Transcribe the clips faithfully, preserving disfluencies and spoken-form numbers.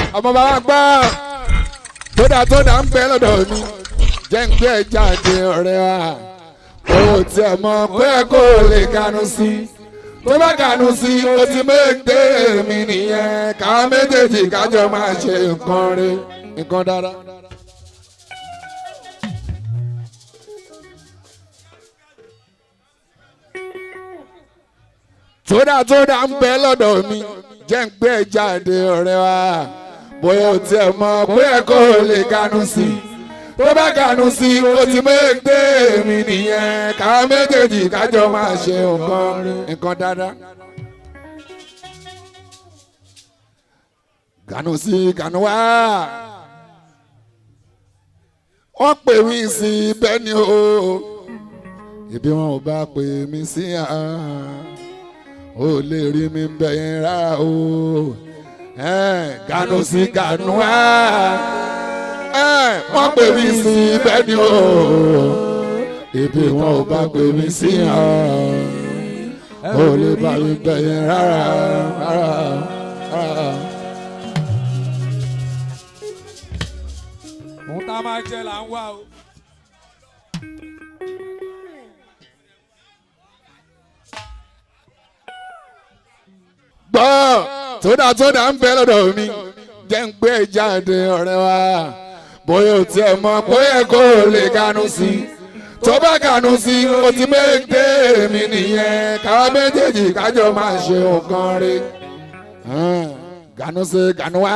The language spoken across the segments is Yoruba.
ọmọ bàbá gbọ́ tódà tódà ń bẹ lọ́dọ̀ mi jẹ́ ń gbé jáde ọ̀rẹ́ wa kò tiẹ̀ mọ̀ pé kò lè kanu sí tó bá kanu sí o ti méje mi nìyẹn ká méjèèjì kájọ máa ṣe nǹkan rẹ̀ nǹkan dára. tódà tódà ń bẹ lọ́dọ̀ mi jẹ́ ń gbé jáde ọ̀rẹ́ wa bóyá o tiẹ̀ mọ̀ pé kò lè kanu sí tó bá kanu sí o ti méje mi nìyẹn ká méjèèjì kájọ máa ṣe nǹkan nǹkan dáadáa. kanu sí kanu wá wọ́n pè mí sí bẹ́ẹ̀ ni o ibi wọn ò bá pè mí sí àá ó lè rí mi bẹ̀yẹn rárá o kanu sí kanu wá wọ́n pè mí sí bẹ́ẹ̀ ni o ibi wọn ò bá pè mí sí ó lè bá mi bẹ̀yẹn rárá rárá. òun tá a máa jẹ là ń wá o. gbọ́ tódà tódà ń bẹ lọ́dọ̀ mi jẹ́ ń gbé jáde ọ̀rẹ́ wa bóyá o tiẹ̀ mọ̀ bóyá kò lè kanu sí tó bá kanu sí o ti méje mi nìyẹn káwa méjèèjì kájọ máa ṣe nǹkan rẹ̀ kanu sí kanu wá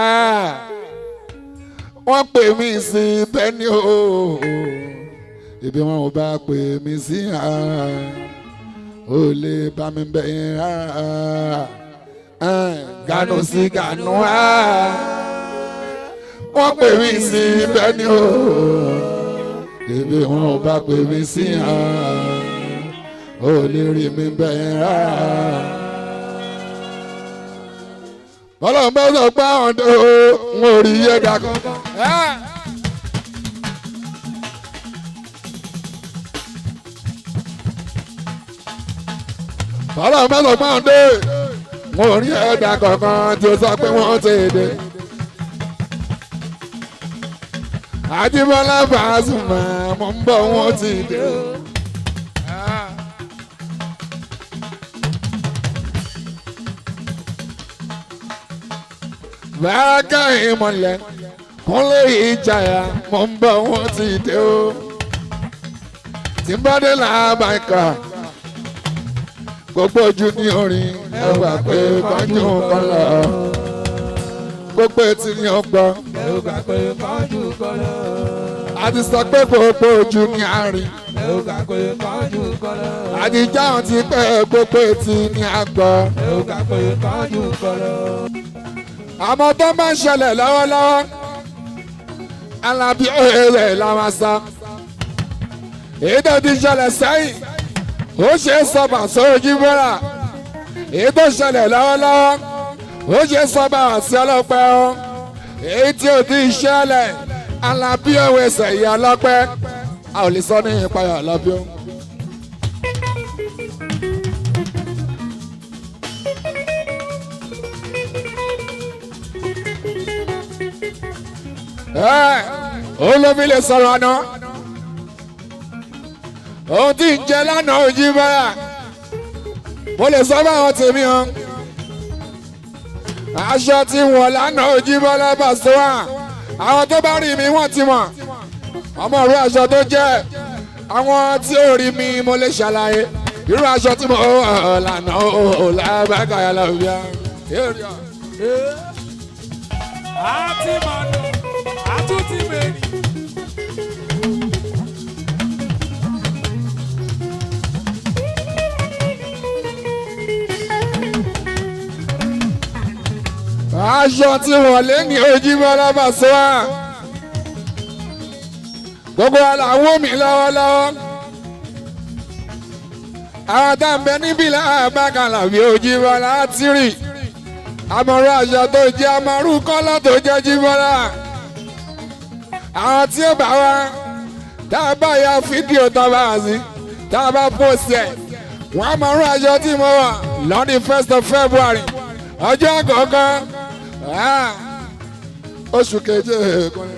wọ́n pè mí sí bẹ́ẹ̀ ni o ibi wọn ò bá pè mí sí ó lè bá mi bẹ̀yẹn rárá. Kanu sí kanu wá wọ́n pè mí sí bẹ́ẹ̀ ni o ibi wọn ò bá pè mí sí ó lè rí mi bẹ́ẹ̀ rárá. Ọlọ́run bá sọ pé àwọn tó ń orí ẹ̀dá kankan. Ọlọ́run bá sọ pé àwọn tó mo rí ẹ̀dá kankan tí ó sọ pé wọ́n ti dé. Àjíbọ́lá Pasuma mo ń bọ̀ wọ́n ti dé. Bàákà ìmọ̀lẹ̀ Kúnlé Ìjàyà mo ń bọ̀ wọ́n ti dé o. Tí bá dé làbàkà gbogbo ojú ní orin ẹ wà pé kánjú kan lọ gbogbo etí ní ọgbọ́n ẹ gbà pé kánjú kan lọ. a ti sọ pé gbogbo ojú ní àárín ẹ gbà pé kánjú kan lọ. àdìjà wọn ti pẹ́ gbogbo etí ní àgbọ̀ ẹ gbà pé kánjú kan lọ. àmọ́ tó máa ń ṣẹlẹ̀ lọ́wọ́lọ́wọ́ Alábí òye làwọn sá èyí tó ti ṣẹlẹ̀ sẹ́yìn ó ṣe é sọ̀bà sójú bọ́lá èyí tó ṣẹlẹ̀ lọ́wọ́lọ́wọ́ ó ṣe é sọ̀bà sí ọlọ́pẹ́ o èyí tí ò ti ṣẹlẹ̀ Alábí òwe ṣẹ̀yìn ọlọ́pẹ́ a ò lè sọ ní ìpayà Alábí o. ó ló fi lè sọ̀rọ̀ àná ohun tí ń jẹ lánàá ojú báyà mo lè sọ báwọn tèmi hàn aṣọ tí wọ́n lánàá ojú bọ́lá Pasuma àwọn tó bá rí mi wọ́n ti mọ̀ ọmọ irú aṣọ tó jẹ́ àwọn tí ò rí mi mo lè ṣàlàyé irú aṣọ tí mo hàn lánàá ò lábàkàyà lọ́bíà. àti màdù àtúntì mẹ́rin. aṣọ tí wọ́n lé ní Ojúbọ́lá Pasuma gbogbo aláwọ̀ mi lọ́wọ́lọ́wọ́ àwọn tá à ń bẹ níbí láàbàkàlà bí Ojúbọ́lá tìrì àmọ̀rú aṣọ tó jẹ́ àmọ̀rú kọ́lá tó jẹ́ Ojúbọ́lá àwọn tí ó bá wá tá a bá ya fídíò tó bá wá sí tá a bá pòsì ẹ̀ wọ́n àmọ̀rú aṣọ tí mo wà lọ́dún first of February ọjọ́ àkọ́kọ́ oṣù keje kọrin.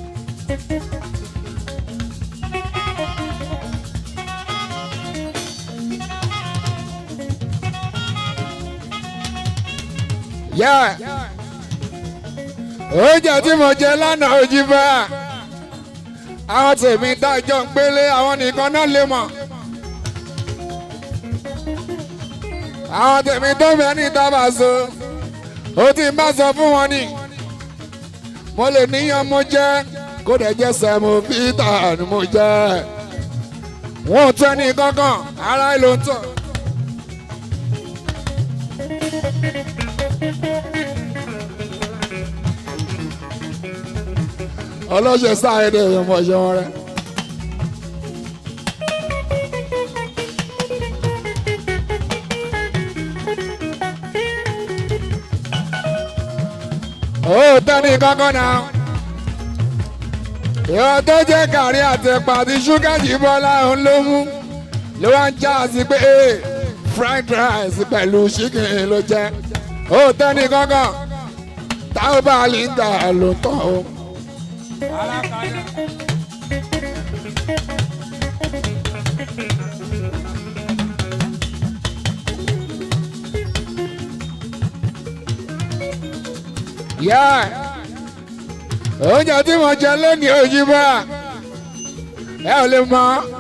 Yeah. Oúnjẹ tí mo jẹ lánàá ojú bá àwọn tèmi dájọ́ ń gbélé àwọn nìkan náà lè mọ̀. Àwọn tèmi tó fẹ́ ní tábàṣọ ó ti bá sọ fún wọn ni mo lè níyàn mo jẹ́ kó dẹ̀ jẹ́ sẹ́mu pítà ni mo jẹ́ wọn ò tẹ́ ní kankan ara ìlò ń tọ̀. Ọlọ́ṣẹ̀ sáré dé ìyọ̀mọ̀ ìṣẹ́wọ̀n rẹ̀. Ó tẹ́ni kankan náà. Ìwọ tó jẹ́ gàrí àti ẹ̀pà àti ṣúgà yìí bọ́lá òun ló mú. Ló wá ń já sí pé fried rice pẹ̀lú chicken ló jẹ́. Ó tẹ́ni kankan. Táwọn bá lè ń gbà ló tán o. Alákàyà. Yeah. Oúnjẹ tí mo jẹ lónìí òyìnbó ẹ ò lè mọ̀.